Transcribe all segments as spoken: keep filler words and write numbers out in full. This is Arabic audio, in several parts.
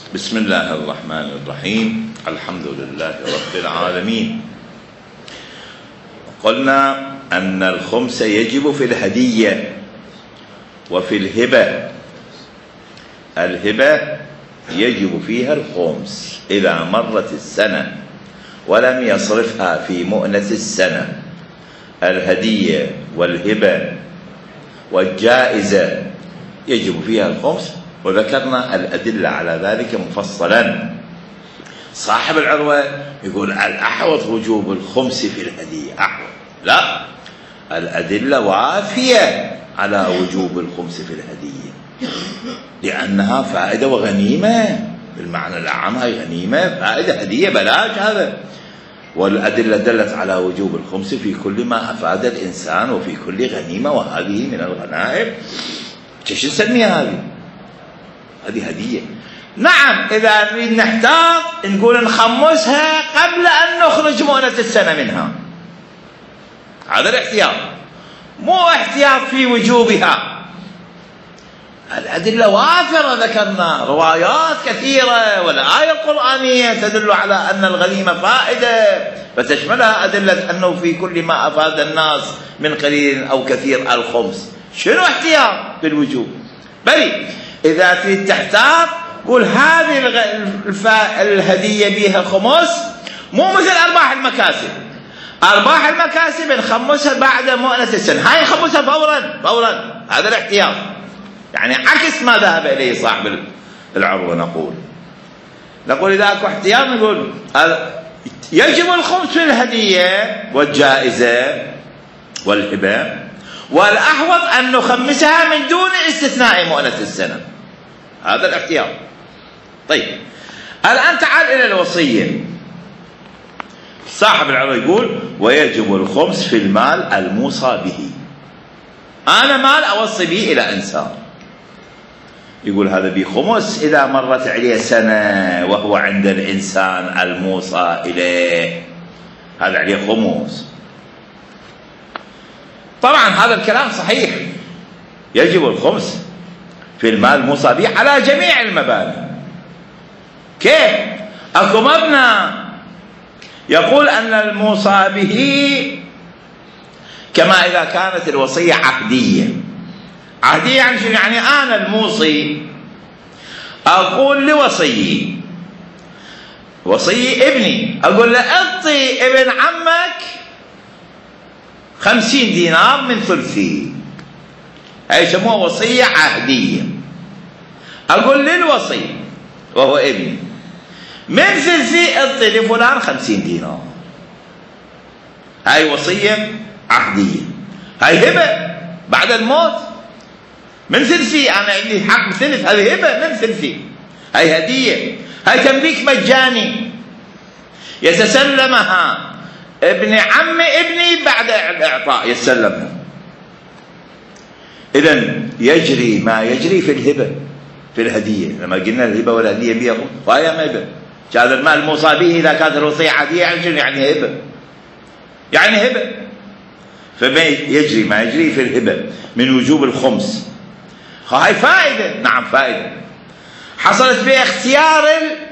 بسم الله الرحمن الرحيم. الحمد لله رب العالمين. قلنا أن الخمس يجب في الهدية وفي الهبة. الهبة يجب فيها الخمس إذا مرت السنة ولم يصرفها في مؤنة السنة. الهدية والهبة والجائزة يجب فيها الخمس، وذكرنا الأدلة على ذلك مفصلا. صاحب العروة يقول الأحوط وجوب الخمس في الهدية. أحوط لا، الأدلة وافية على وجوب الخمس في الهدية لأنها فائدة وغنيمة بالمعنى الأعم. هاي غنيمة فائدة هدية بلاش هذا. والأدلة دلت على وجوب الخمس في كل ما أفاد الإنسان وفي كل غنيمة، وهذه من الغنائم. ايش نسميها هذه؟ هذه هدية. نعم إذا نريد نحتاط نقول نخمسها قبل أن نخرج مؤنة السنة منها. هذا الاحتياط، مو احتياط في وجوبها. الأدلة وافرة، ذكرنا روايات كثيرة والآية القرآنية تدل على أن الغنيمة فائدة، فتشملها أدلة أنه في كل ما أفاد الناس من قليل أو كثير الخمس. شنو احتياط بالوجوب؟ بل إذا تريد تحتاط قول هذه الهدية بها خمس، مو مثل أرباح المكاسب. أرباح المكاسب نخمسها بعد مؤنة السنة، هاي نخمسها فورا فورا. هذا الاحتياط، يعني عكس ما ذهب إليه صاحب العروة. نقول نقول إذا أكو احتياط نقول يجب الخمس في الهدية والجائزة والهبة، والأحوط أن نخمسها من دون استثناء مؤنة السنة. هذا الاحتياط. طيب الآن تعال إلى الوصية. صاحب العروة يقول ويجب الخمس في المال الموصى به. أنا مال أوصي به إلى إنسان، يقول هذا به خمس إذا مرت عليه سنة وهو عند الإنسان الموصى إليه، هذا عليه خمس. طبعا هذا الكلام صحيح، يجب الخمس في المال الموصى به على جميع المباني. كيف؟ أكو مبنى يقول أن الموصى به كما إذا كانت الوصية عهدية. عهدية يعني شنو؟ يعني أنا الموصي أقول لوصيي، وصي ابني، أقول له أعطي ابن عمك خمسين دينار من ثلثي. هاي يسموها وصية عهدية. أقول للوصي وهو ابني من ثلثي أعطي لفلان خمسين دينار. هاي وصية عهدية. هاي هبة بعد الموت من ثلثي، أنا عندي حق ثلث، هذه هبة من ثلثي. هاي هدية. هاي تمليك مجاني يتسلمها ابن عم ابني بعد الإعطاء، يتسلمها. إذن يجري ما يجري في الهبة في الهدية. لما قلنا الهبة والهدية بيها فهي هبة. هذا المال الموصى به إذا كانت الوصية عادية يعني هبة، يعني هبة. فما يجري ما يجري في الهبة من وجوب الخمس. هاي فائدة. نعم فائدة حصلت باختيار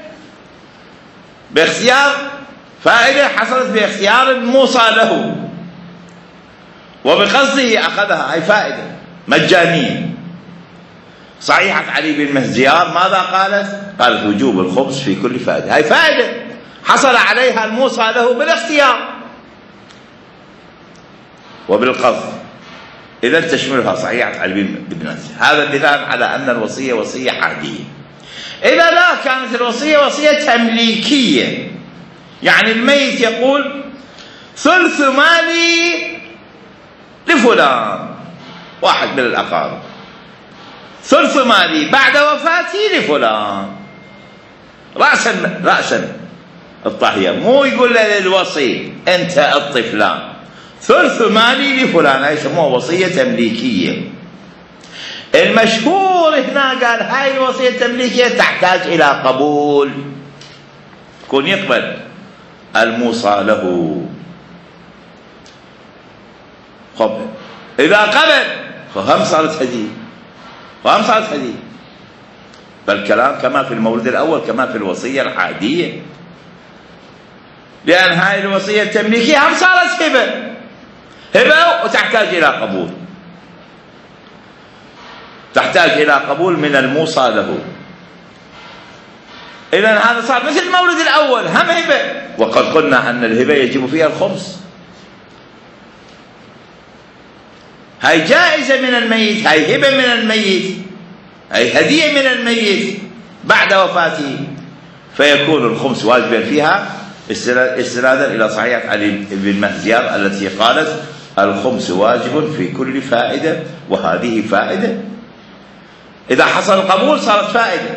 باختيار فائدة حصلت باختيار الموصى له وبقصده أخذها. هاي فائدة مجانية. صحيحة علي بن مهزيار ماذا قالت؟ قالت وجوب الخمس في كل فائدة. هاي فائدة حصل عليها الموصى له بالاختيار وبالقصد. إذا تشملها صحيحة علي بن مهزيار. هذا دلالة على أن الوصية وصية عادية. إذا لا كانت الوصية وصية تمليكية، يعني الميت يقول ثلث مالي لفلان، واحد من الأقارب، ثلث مالي بعد وفاتي لفلان، رأسا رأسا الطهية. مو يقول للوصي أنت أعطي فلان، ثلث مالي لفلان. هاي يسموها وصية تمليكية. المشهور هنا قال هاي الوصية التمليكية تحتاج إلى قبول، يكون يقبل الموصى له. خب إذا قبل فهم صارت هدية، فهم صارت هدية. فالكلام كما في المولد الأول كما في الوصية العادية، لأن هاي الوصية التمليكية هم صارت هبة هبة وتحتاج إلى قبول، تحتاج إلى قبول من الموصى له. إذن هذا صار مثل المولد الأول هم هبة، وقد قلنا أن الهبة يجب فيها الخمس. هاي جائزة من الميت، هاي هبة من الميت، هاي هدية من الميت بعد وفاته، فيكون الخمس واجبا فيها استنادا إلى صحيحة علي بن مهزيار التي قالت الخمس واجب في كل فائدة، وهذه فائدة. إذا حصل القبول صارت فائدة.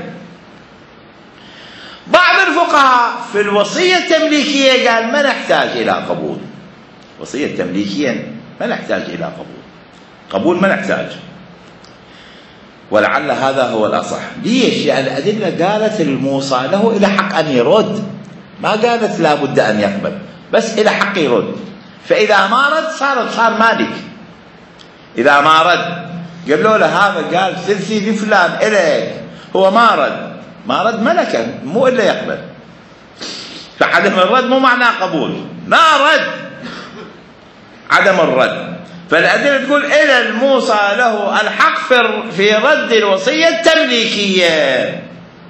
بعض الفقهاء في الوصية التمليكية قال ما نحتاج إلى قبول، وصية تمليكية ما نحتاج إلى قبول، قبول ما نحتاج، ولعل هذا هو الأصح. ليش؟ لأن الأدلة قالت الموصى له إلى حق أن يرد، ما قالت لا بد أن يقبل، بس إلى حق يرد. فإذا ما رد صار صار مالك. إذا ما رد قالوا له هذا قال ثلثي لفلان إليك، هو ما رد، ما رد ملكا مو إلا يقبل. فعدم الرد مو معناه قبول، ما رد عدم الرد. فالأدلة تقول إلى الموصى له الحق في رد الوصية التمليكية.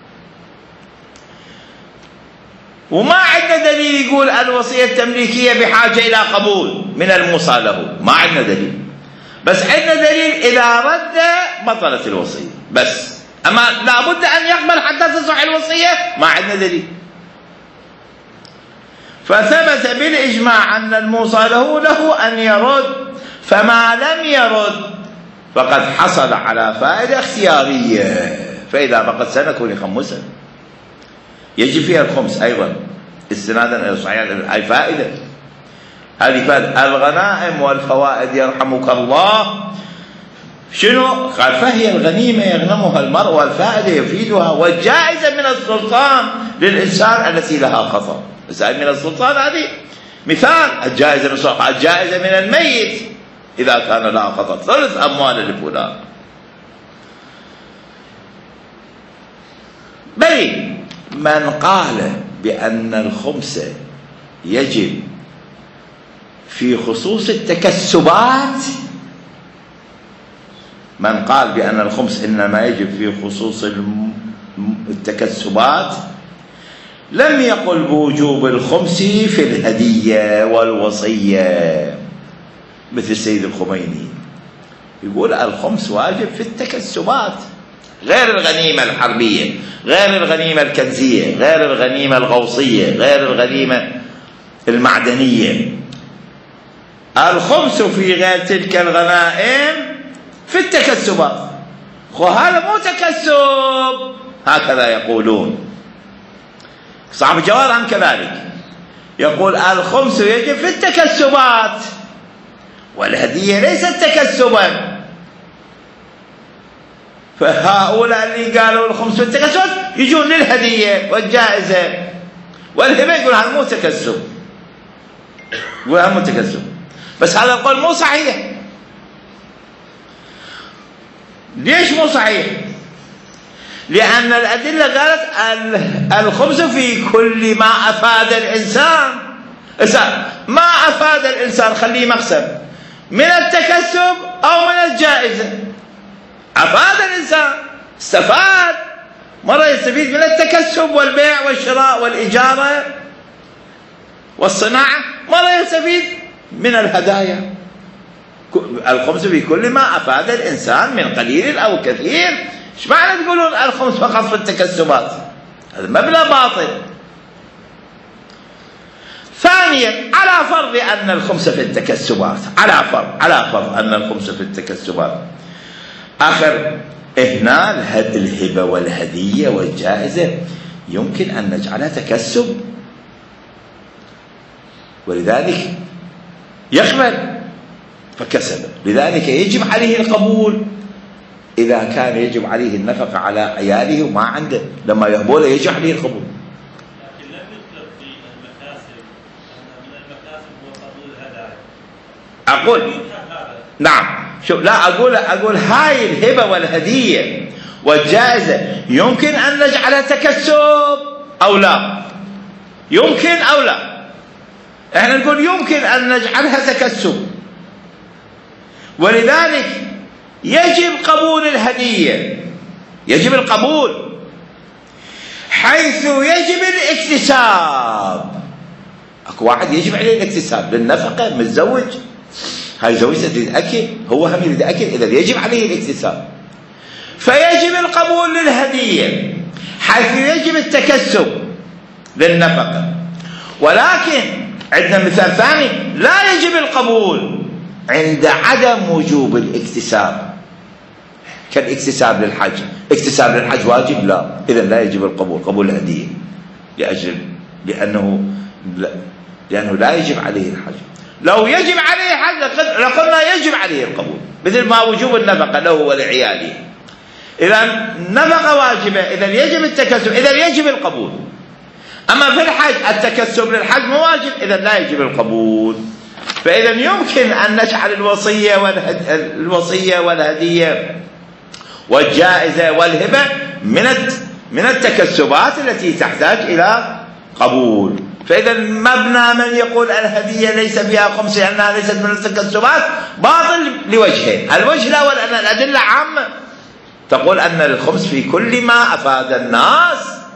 وما عندنا دليل يقول الوصية التمليكية بحاجة إلى قبول من الموصى له، ما عندنا دليل، بس عندنا دليل إذا رد بطلت الوصية بس، أما لابد أن يقبل حتى تصح الوصية ما عندنا دليل. فثبت بالإجماع أن الموصى له له أن يرد، فما لم يرد فقد حصل على فائدة اختيارية، فإذا بقت سنة يكون خمسا يجي فيها الخمس أيضا استنادا إلى صحيح. أي فائدة، هذه فائدة. الغنائم والفوائد يرحمك الله شنو؟ قال فهي الغنيمة يغنمها المرء، والفائدة يفيدها، والجائزة من السلطان للإنسان التي لها خطر. الزائد من السلطان هذه مثال، الجائزة من السلطان، الجائزة من الميت إذا كان لها خطر، ثلث أموال لفلان. بل من قال بأن الخمس يجب في خصوص التكسبات، من قال بأن الخمس إنما يجب في خصوص التكسبات لم يقل بوجوب الخمس في الهدية والوصية، مثل السيد الخميني يقول الخمس واجب في التكسبات، غير الغنيمة الحربية، غير الغنيمة الكنزية، غير الغنيمة الغوصية، غير الغنيمة المعدنية. الخمس في غير تلك الغنائم في التكسبات. وهذا مو تكسب هكذا يقولون. صاحب الجوار هم كذلك يقول الخمس يجب في التكسبات، والهدية ليست تكسبا. فهؤلاء اللي قالوا الخمس في التكسب يجون للهدية والجائزة والهبة، يقول هذا مو تكسب، يقول هذا مو تكسب. بس هذا القول مو صحيح. ليش مو صحيح؟ لأن الأدلة قالت الخمس في كل ما أفاد الإنسان. ما أفاد الإنسان خليه مقسم من التكسب أو من الجائزة. أفاد الإنسان، استفاد، مرة يستفيد من التكسب والبيع والشراء والإجارة والصناعة، مرة يستفيد من الهدايا. الخمس في كل ما أفاد الإنسان من قليل أو كثير. ايش معنى تقولون الخمس فقط في التكسبات؟ هذا مبنى باطل. ثانيا، على فرض أن الخمس في التكسبات، على فرض على فرض أن الخمس في التكسبات، آخر هنا الهبة والهدية والجائزة يمكن أن نجعلها تكسب، ولذلك يقبل فكسب، لذلك يجب عليه القبول إذا كان يجب عليه النفقة على عياله وما عنده، لما يهبوله يجب عليه القبول. لكن لم يطلق في المكاسب أن من المكاسب هو قبول الهدايا. أقول نعم، شوف، لا أقول أقول هاي الهبة والهدية والجائزة يمكن أن نجعلها تكسب أو لا، يمكن أو لا. احنا نقول يمكن أن نجعلها تكسب، ولذلك يجب قبول الهدية، يجب القبول، حيث يجب الاكتساب. اكو واحد يجب عليه الاكتساب للنفقة، متزوج، هاي زوجته تريد أكل، هو هم يريد أكل، إذا يجب عليه الاكتساب، فيجب القبول للهدية حيث يجب التكسب للنفقة. ولكن عندنا مثال ثاني، لا يجب القبول عند عدم وجوب الاكتساب، كالاكتساب للحج. اكتساب للحج واجب؟ لا، إذا لا يجب القبول، قبول الهدية، لأجل لأنه لا لأنه لا يجب عليه الحج. لو يجب عليه الحج لقلنا يجب عليه القبول، مثل ما وجوب النفقة له ولعياله. إذا النفقة واجبة، إذا يجب التكسب، إذا يجب القبول. أما في الحج التكسب للحج مو واجب، إذا لا يجب القبول. فإذا يمكن أن نجعل الوصية والوصية والهدية والجائزة والهبة من من التكسبات التي تحتاج إلى قبول. فإذا مبنى من يقول الهدية ليس فيها خمس لأنها ليست من التكسبات باطل لوجهين. الوجه الأول أن الأدلة عامة تقول أن الخمس في كل ما أفاد الناس،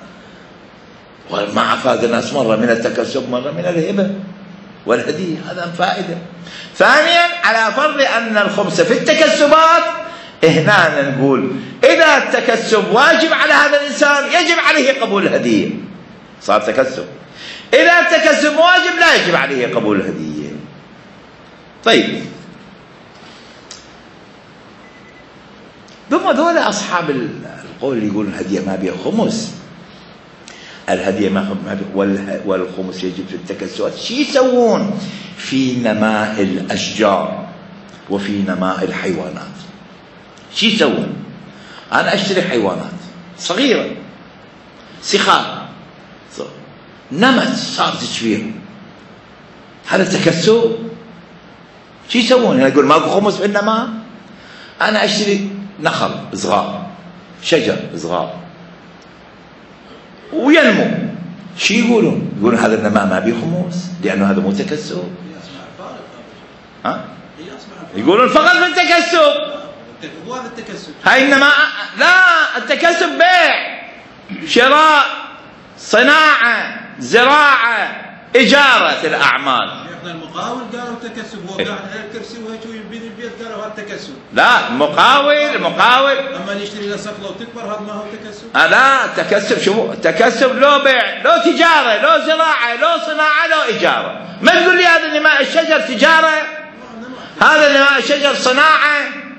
وما أفاد الناس مرة من التكسب مرة من الهبة والهدية، هذا فائدة. ثانيا على فرض أن الخمس في التكسبات، هنا نقول إذا التكسب واجب على هذا الإنسان يجب عليه قبول الهدية، صار تكسب. إذا التكسب واجب لا يجب عليه قبول الهدية. طيب، ثم ذول أصحاب القول اللي يقولون الهدية ما بها خمس، الهدية ما بها والخمس يجب في التكسبات، شو يسوون في نماء الأشجار وفي نماء الحيوانات؟ شو يسوون؟ أنا أشتري حيوانات صغيرة، سخار، نمت صارت كبيرة، هذا تكسب؟ شو يسوون؟ يقول ماكو خمس في النماء؟ أنا أشتري نخل صغار، شجر صغار وينمو، شو يقولون؟ يقولون هذا النماء ما بيه خمس لأنه هذا مو تكسب. ها؟ يقولون فقط في التكسب. هذا التكسب. هاي النماء لا، التكسب بيع، شراء، صناعة، زراعة، إجارة الأعمال. احنا المقاول قالوا تكسب، هو قاعد على الكرسي وهيك يبني البيت قالوا هذا تكسب. لا، مقاول مقاول اما اللي يشتري له صفله وتكبر هذا ما هو تكسب. آه لا، التكسب شو؟ التكسب لو بيع، لو تجارة، لو زراعة، لو صناعة، لو إجارة. ما تقول لي هذا نماء الشجر تجارة، هذا نماء الشجر صناعة،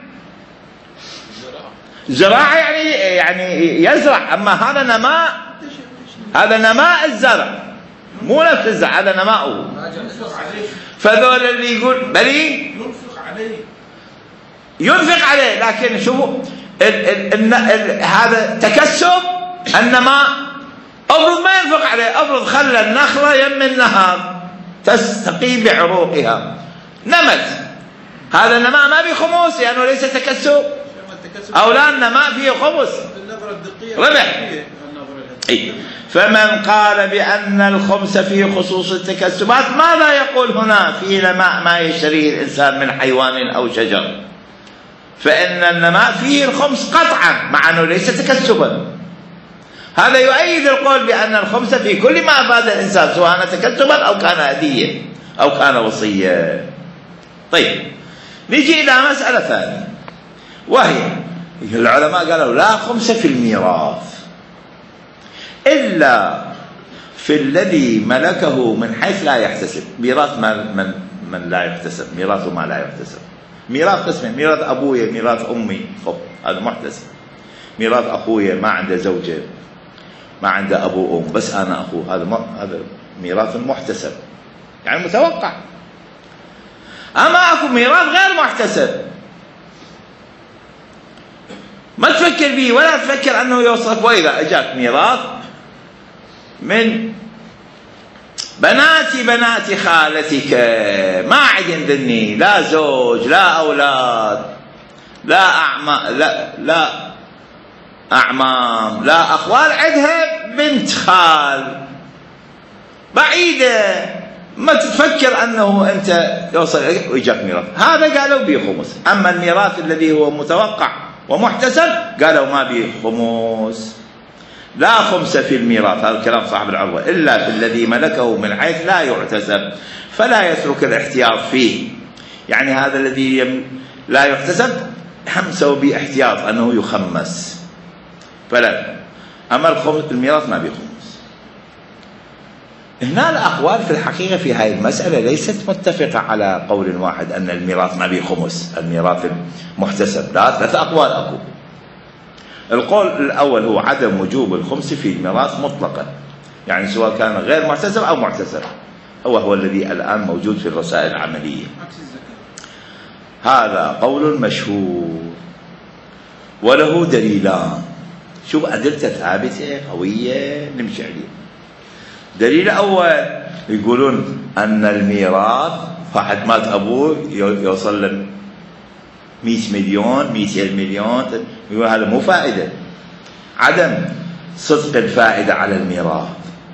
زراعة يعني يعني يزرع. أما هذا نماء، هذا نماء الزرع مو نفس الزرع، هذا نماؤه. فذول اللي يقول بلي ينفق عليه ينفق عليه، لكن شوفوا هذا تكسب النماء. افرض ما ينفق عليه، افرض خلى النخله يم النهار تستقي بعروقها نمت، هذا النماء ما فيه خمس لانه ليس تكسب، او لا النماء فيه خمس ربح. إيه؟ فمن قال بأن الخمس في خصوص التكسبات، ماذا يقول هنا في نماء ما يشتريه الإنسان من حيوان أو شجر؟ فإن النماء فيه الخمس قطعا مع أنه ليس تكسبا. هذا يؤيد القول بأن الخمس في كل ما أفاد الإنسان سواء تكسبا أو كان هدية أو كان وصية. طيب، نجي إلى مسألة ثانية، وهي العلماء قالوا لا خمس في الميراث إلا في الذي ملكه من حيث لا يحتسب. ميراث من, من, من لا يحتسب، ميراثه ما لا يحتسب. ميراث قسمين، ميراث أبويا، ميراث أمي، خب هذا محتسب. ميراث أخويا ما عنده زوجة، ما عنده أبو وأم، بس أنا أخوه، هذا هذا ميراث محتسب يعني متوقع. أما أكو ميراث غير محتسب، ما تفكر به ولا تفكر أنه يوصف. وإذا أجاك ميراث من بنات بنات خالتك ما عندني لا زوج لا أولاد لا أعمى لا لا أعمام، لا أخوال، عندها بنت خال بعيدة، ما تفكر أنه أنت يوصل ويجاك ميراث. هذا قالوا به خمس. أما الميراث الذي هو متوقع ومحتسب قالوا ما به خمس. لا خمس في الميراث، هذا الكلام صاحب العروة، إلا في الذي ملكه من حيث لا يحتسب، فلا يترك الاحتياط فيه. يعني هذا الذي لا يحتسب هم سوى به احتياط أنه يخمس، فلا. أما الميراث ما به خمس. هنا الأقوال في الحقيقة في هذه المسألة ليست متفقة على قول واحد أن الميراث ما به خمس، الميراث المحتسب. لا، ثلاثة أقوال أكو. القول الأول هو عدم وجوب الخمس في الميراث مطلقا، يعني سواء كان غير محتسب أو محتسب، هو هو الذي الآن موجود في الرسائل العملية. هذا قول مشهور وله دليلان. شوف أدلته ثابتة قوية نمشي عليه. دليل أول يقولون أن الميراث واحد مات أبوه يوصل ل مئة مليون مئتين مليون، يقول هذا مو فائدة. عدم صدق الفائدة على الميراث،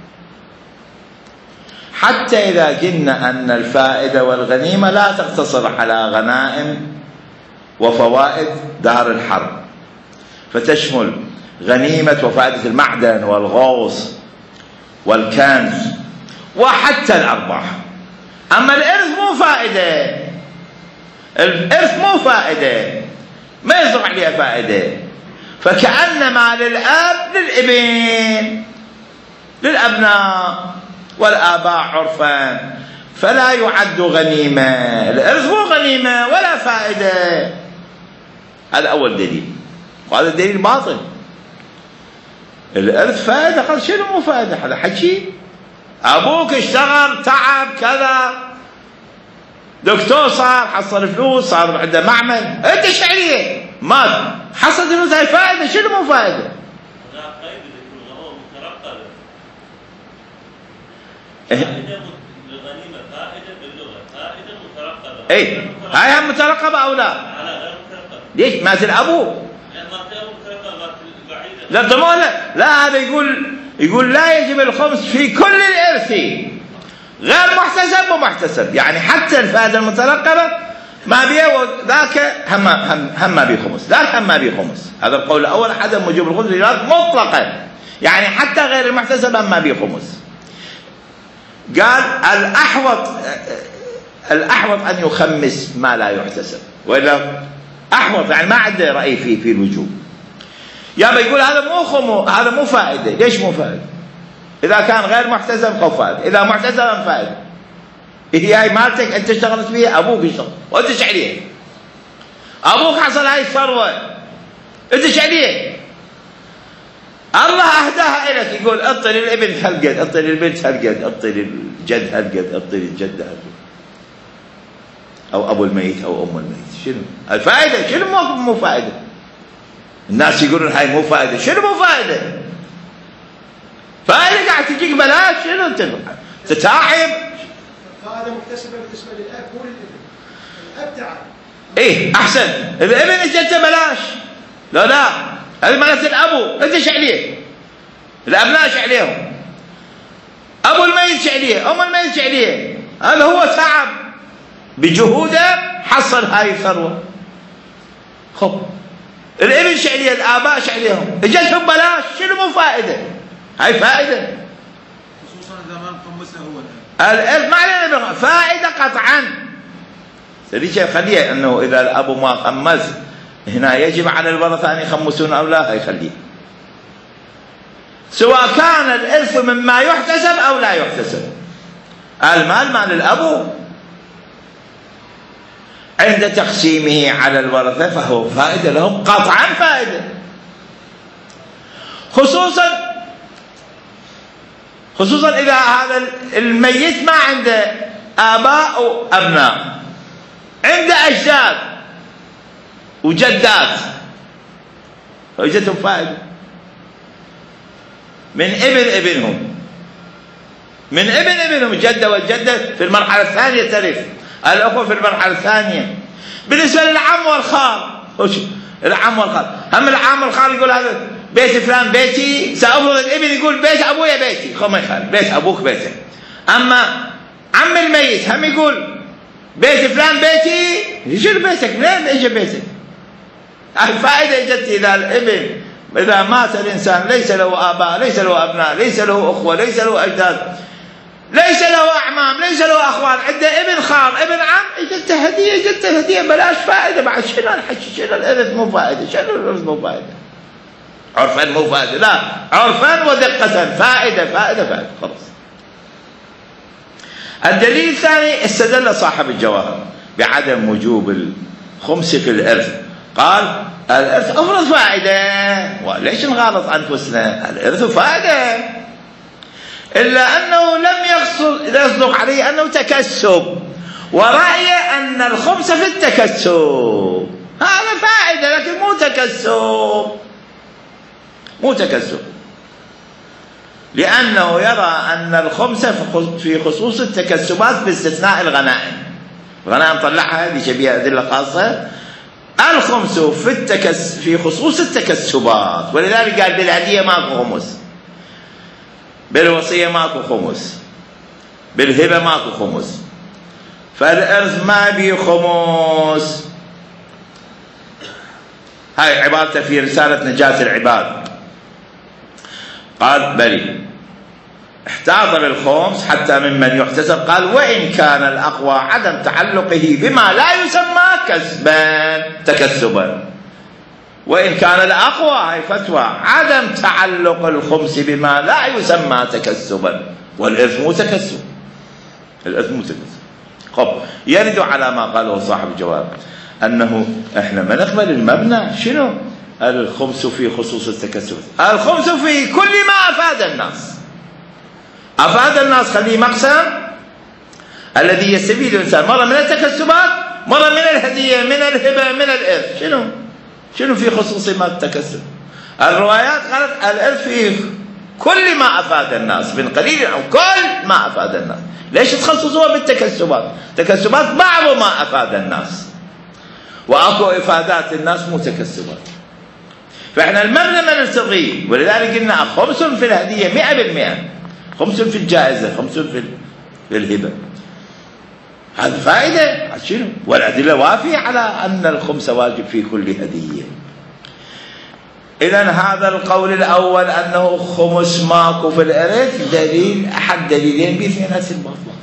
حتى إذا قلنا أن الفائدة والغنيمة لا تقتصر على غنائم وفوائد دار الحرب، فتشمل غنيمة وفائدة المعدن والغوص والكنز وحتى الأرباح. أما الإرث مو فائدة، الإرث مو فائدة، ما يصدق عليها فائدة، فكأنما للأب للابن للأبناء والآباء عرفا، فلا يعد غنيمة. الإرث مو غنيمة ولا فائدة. هذا أول دليل، وهذا دليل باطل. الإرث فائدة، قال شنو مو فائدة؟ هذا حكي. أبوك اشتغل تعب كذا، دكتور صار، حصل فلوس، صار عنده معمل، أنت ايش عليه؟ مات حصل فلوس، هاي فائدة؟ شنو مو فائدة؟ هناك قيد يكون غير مترقبة. إيه؟ فائدة للغنيمة، فائدة باللغة، فائدة مترقبة. اي هاي هم مترقبة او لا؟ على غير مترقبة. ليش؟ مات الابو. لا ما في مترقبة، ما في بعيدة. لا ضمان، لا لا، هذا يقول يقول لا يجب الخمس في كل الارث، غير محتسب ومحتسب، يعني حتى الفائدة المترقبة ما بيه، وذاك هم هم هم ما بيه خمس، ذاك هم ما بيه خمس. هذا القول الأول، عدم وجوب الخمس مطلقا، يعني حتى غير المحتسب هم ما بيه خمس. قال الأحوط الأحوط أن يخمس ما لا يحتسب، وإلا أحوط يعني ما عنده رأي في في الوجوب. يابا يقول هذا مو خمو، هذا مو فائدة. ليش مو فائدة؟ إذا كان غير محتسب فهو فائدة، إذا محتسب فائدة. هي هاي مالتك أنت اشتغلت فيها، أبوك اشتغل وأنت ايش عليه؟ أبوك حصل هاي الثروة، أنت ايش عليه؟ الله أهداها إلك، يقول أعطي للابن هالقد، أعطي للبنت هالقد، أعطي للجد هالقد، أعطي للجدة هالقد، أو أبو الميت أو أم الميت. شنو الفائدة؟ شنو مو مو فائدة؟ الناس يقولون هاي مو فائدة. شنو مو فائدة؟ فائدة قاعد تجيك بلاش. شنو انت تتعب؟ فائدة مكتسبة بالنسبة للأب مو للابن. الأب تعب. إيه أحسن، الابن اجته بلاش. لا لا، هذه مالت الأبو، أنت ايش عليه؟ الأبناء ايش عليهم؟ أبو الميت ايش عليه؟ أم الميت ايش عليه؟ هذا هو تعب بجهوده حصل هاي الثروة. خب الابن ايش عليه؟ الآباء ايش عليهم؟ اجتهم بلاش. شنو مو فائدة؟ هاي فائدة، خصوصا إذا ما نقمسها هو الآن. الإرث ما علينا فائدة قطعا. سديش خليه أنه إذا الأب ما خمس هنا يجب على الورثة أن يخمسون أو لا، يخليه سواء كان الإرث مما يحتسب أو لا يحتسب. المال مال الأب عند تقسيمه على الورثة فهو فائدة لهم قطعا، فائدة. خصوصا خصوصا إذا هذا الميت ما عنده آباء أو أبناء، عنده أجداد وجدات، فوجدتهم فائدة من ابن ابنهم، من ابن ابنهم. الجدة والجدة في المرحلة الثانية ترث، الأخوة في المرحلة الثانية. بالنسبة للعم والخال، العم والخال هم العم والخال يقول هذا بيت فلان بيتي، سأفرض الابن يقول بيت أبويا بيتي، خو ما يخالف، بيت أبوك بيتك. أما عم الميت هم يقول بيت فلان بيتي، شنو بيتك؟ منين اجى بيتك؟ الفائدة اجت إذا الابن إذا مات الإنسان ليس له آباء، ليس له أبناء، ليس له أخوة، ليس له أجداد، ليس له أعمام، ليس له أخوان، عنده ابن خال، ابن عم، اجت هدية، اجت هدية بلاش فائدة بعد. شنو الحكي؟ شنو الإرث مو فائدة؟ شنو الإرث مو فائدة؟ عرفا مو فائدة، لا عرفا ودقة، فائدة فائدة فائدة، خلاص. الدليل الثاني استدل صاحب الجواهر بعدم وجوب الخمس في الإرث، قال الإرث أفرض فائدة، وليش نغالط أنفسنا؟ الإرث فائدة، إلا أنه لم يقصد يصدق عليه أنه تكسب، ورأي أن الخمس في التكسب، هذا فائدة لكن مو تكسب، مو تكسب، لأنه يرى أن الخمس في خصوص التكسبات باستثناء الغنائم. الغنائم طلعها هذه شبيهة أدلة خاصة، الخمس في التكس في خصوص التكسبات، ولذلك قال بالهدية ماكو خمس، بالوصية ماكو خمس، بالهبة ماكو خمس، فالإرث ما بي خمس. هاي عبارته في رسالة نجاة العباد، قال بلي احتاط للخمس حتى ممن يحتسب، قال وإن كان الأقوى عدم تعلقه بما لا يسمى كسبا تكسبا، وإن كان الأقوى، هاي فتوى، عدم تعلق الخمس بما لا يسمى تكسبا، والإرث مو تكسب، الإرث مو تكسب. خب يرد على ما قاله صاحب الجواب أنه إحنا ما نقبل المبنى شنو؟ الخمس في خصوص التكسب، الخمس في كل ما أفاد الناس، أفاد الناس خليه مقسم الذي يستفيد الإنسان مرة من التكسبات، مرة من الهدية، من الهبة، من الإرث. شنو؟ شنو في خصوص ما التكسب؟ الروايات قالت الإرث في كل ما أفاد الناس من قليل أو كل ما أفاد الناس. ليش تخصصوها بالتكسبات؟ تكسبات بعض ما أفاد الناس، وأكو إفادات الناس مو تكسبات. فإحنا المبنى ما نلتغيه، ولذلك قلنا خمس في الهدية مئة بالمئة، خمس في الجائزة، خمس في الهبة. هذا فائدة شنو؟ والأدلة وافية على أن الخمس واجب في كل هدية. إذن هذا القول الأول أنه خمس ماكو في الإرث دليل، أحد دليلين باثنين الباطلة.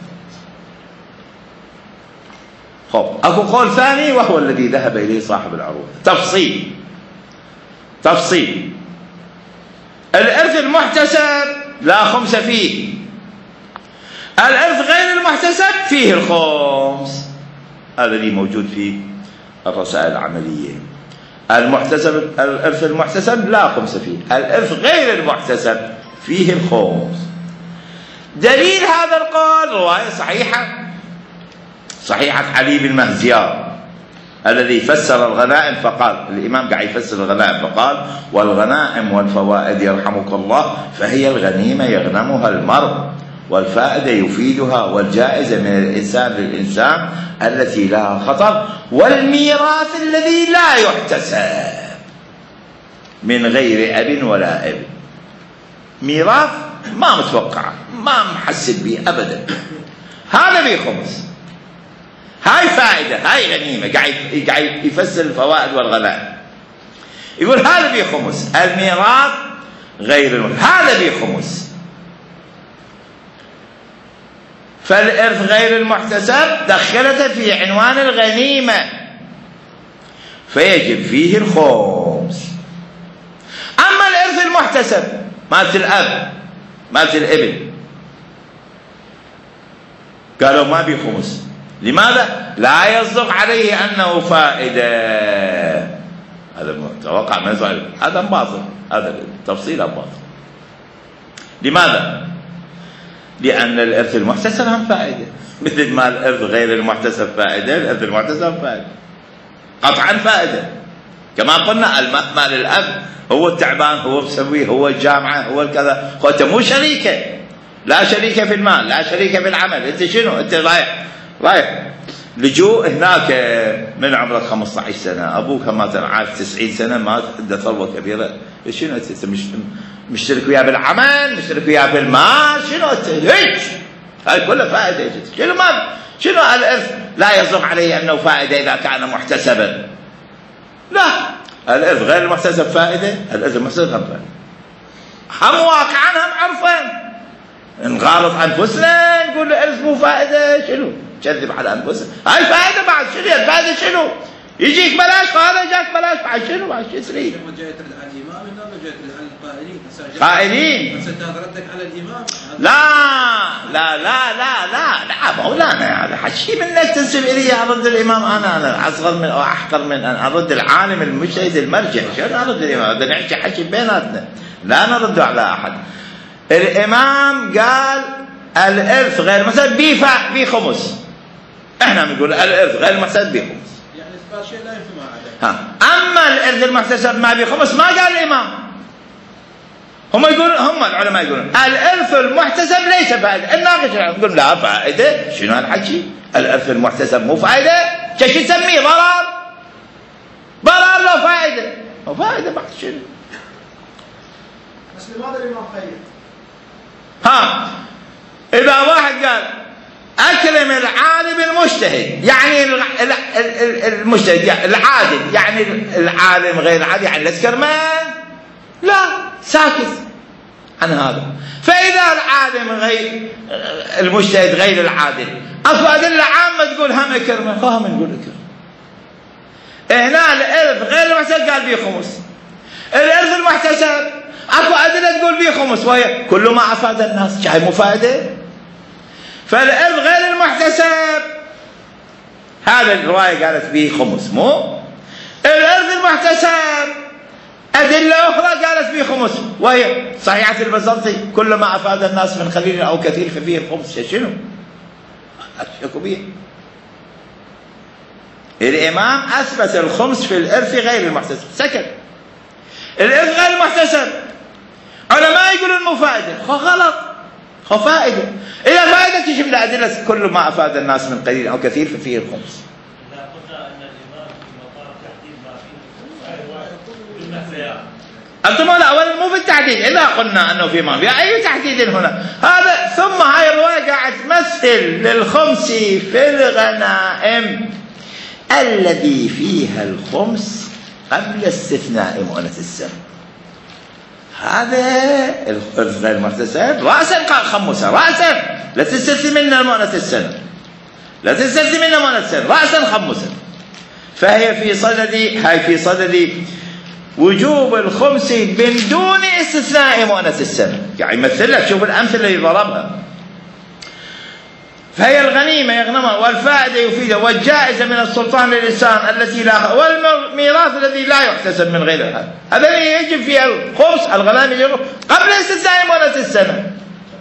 خب أكو قول ثاني وهو الذي ذهب إليه صاحب العروض، تفصيل تفصيل الإرث المحتسب لا خمس فيه، الإرث غير المحتسب فيه الخمس. هذا اللي موجود في الرسائل العملية. المحتسب الإرث المحتسب لا خمس فيه، الإرث غير المحتسب فيه الخمس. دليل هذا القول رواية صحيحة صحيحة علي بن مهزيار الذي فسر الغنائم فقال، الإمام قاعد يفسر الغنائم فقال والغنائم والفوائد يرحمك الله فهي الغنيمة يغنمها المرء، والفائدة يفيدها، والجائزة من الإنسان للإنسان التي لها خطر، والميراث الذي لا يحتسب من غير أب ولا ابن. ميراث ما متوقع، ما محسب به أبدا، هذا به خمس، هاي فائدة، هاي غنيمة. قاعد قاعد يفسر الفوائد والغنائم، يقول هذا به خمس، الميراث غير الميراث هذا به خمس. فالإرث غير المحتسب دخلته في عنوان الغنيمة فيجب فيه الخمس. أما الإرث المحتسب مالت الأب مالت الابن قالوا ما بي خمس. لماذا؟ لا يصدق عليه أنه فائدة. هذا متوقع ما يصدق، هذا باطل، هذا التفصيل باطل. لماذا؟ لأن الإرث المحتسب هم فائدة، مثل ما الإرث غير المحتسب فائدة، الإرث المحتسب فائدة قطعا فائدة. كما قلنا مال الأب هو التعبان، هو مسويه، هو الجامعة، هو الكذا، أنت مو شريكة، لا شريكة في المال، لا شريكة في العمل. أنت شنو؟ أنت رايح رايح لجوء هناك من عمرك خمسة عشر سنة، أبوك مثلا عاش تسعين سنة، ما عنده ثروة كبيرة، شنو انت مش مشترك وياه بالعمل، مشترك وياه بالمال، شنو انت هيك؟ هاي كلها فائده. شنو ما شنو الارث لا يصدق عليه انه فائده اذا كان محتسبا؟ لا، الارث غير المحتسب فائده، الارث المحتسب هم فائده. هم واقعا هم عرفا. نغالط انفسنا نقول الارث مو فائده، شنو؟ نكذب على انفسنا، هاي فائده بعد شنو؟ الفائده شنو؟ يجيك بلاش وهذا جاك بلاش بعد شنو؟ بعد شو يصير؟ لما جاي ترد على الامام هنا جاي ترد على القائلين. قائلين؟ هسه انت ردك على الامام؟ لا لا لا لا لا لا مولانا، هذا حكي منك تنسب الي ارد الامام. انا انا اصغر من او احقر من ان ارد العالم المجتهد المرجع. شلون ارد الامام؟ بدنا نحكي حكي بيناتنا، لا نرد على احد. الامام قال الارث غير محتسب بي خمس، احنا بنقول الارث غير محتسب بي خمس، يعني اثبات شيء لا ينفي ما عداه. ها، اما الارث المحتسب ما بي خمس ما قال الامام. هم يقولون، هم العلماء يقولون الارث المحتسب ليس فائده. الناقش يقول لا فائده. شنو هالحكي؟ الارث المحتسب مو فائده؟ شو تسميه؟ ضرر؟ ضرر لو فائده؟ مو فائده بعد شنو؟ بس لماذا الامام خير؟ ها، اذا واحد قال اكرم العالم المجتهد، يعني المجتهد يعني العادل، يعني العالم غير العادل، يعني لا تكرمه؟ لا، ساكت عن هذا. فاذا العالم غير المجتهد غير العادل، اكو ادله عامه تقول هم اكرمه، فهم نقول اكرمه. هنا الارث غير المحتسب قال بيه خمس. الارث المحتسب اكو ادله تقول بيه خمس، وهي كل ما افاد الناس، شايف مو فائده؟ فالارث غير المحتسب هذا الروايه قالت به خمس، مو الارث المحتسب ادله اخرى قالت به خمس، وهي صحيحه البزرطي كل ما افاد الناس من قليل او كثير ففيه الخمس. شنو؟ اشكوا به. الامام اثبت الخمس في الارث غير المحتسب، سكت. الارث غير المحتسب علماء يقولون مو فائده، خو غلط، خو فائده. اذا فائده تجيب لنا ادله كل ما افاد الناس من قليل او كثير ففيه الخمس. اذا قلنا ان الامام في مقام تحديد ما فيه بالمحسيات. انتم لا، اولا مو بالتحديد، اذا قلنا انه في امام اي تحديد هنا هذا. ثم هاي الروايه قاعد تمثل للخمس في الغنائم الذي فيها الخمس قبل استثناء مؤنث السنه. هذا الارث غير المحتسب راسا قال خمسه، راسا لا تستثني منا مؤنث السنه، لا تستثني منا مؤنث السنه، راسا خمسه. فهي في صدد، هاي في صدد وجوب الخمس من دون استثناء مؤنث السنه. يعني يمثل لك، شوف الامثله اللي ضربها. فهي الغنيمه يغنمها، والفائده يفيدها، والجائزه من السلطان للانسان التي لا، والميراث الذي لا يحتسب من غيرها. هذا اللي يجب فيها الخمس، الغنائم يجب قبل استثناء مؤنث السنه.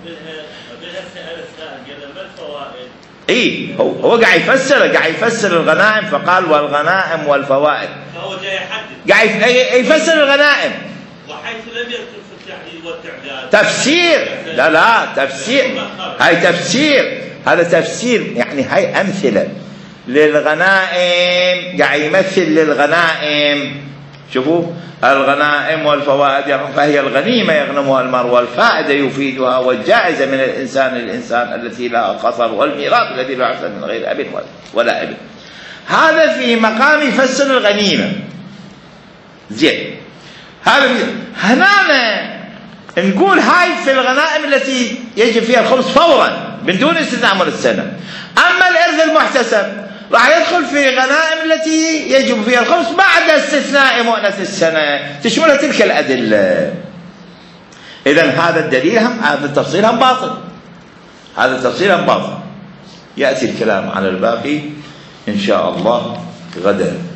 اي هو هو قاعد يفسر، قاعد يفسر الغنائم، فقال والغنائم والفوائد. فهو جاي يحدد، قاعد يفسر الغنائم وحيث لم يذكر في التحديد والتعداد تفسير. لا لا تفسير، هاي تفسير، هذا تفسير. يعني هاي امثله للغنائم، قاعد يمثل للغنائم. شوفوا الغنائم والفوائد، فهي الغنيمه يغنمها المرء، والفائده يفيدها، والجائزه من الانسان للانسان التي لها قصر، والميراث الذي لا يحسن من غير اب ولا ابن. هذا في مقام يفسر الغنيمه. زين، هذا هنا نقول هاي في الغنائم التي يجب فيها الخمس فورا من دون استثناء من السنه. اما الارث المحتسب راح يدخل في غنائم التي يجب فيها الخمس بعد استثناء مؤنث السنه، تشملها تلك الادله. اذا هذا الدليل هم، هذا التفصيل هم باطل، هذا التفصيل هم باطل. ياتي الكلام على الباقي ان شاء الله غدا.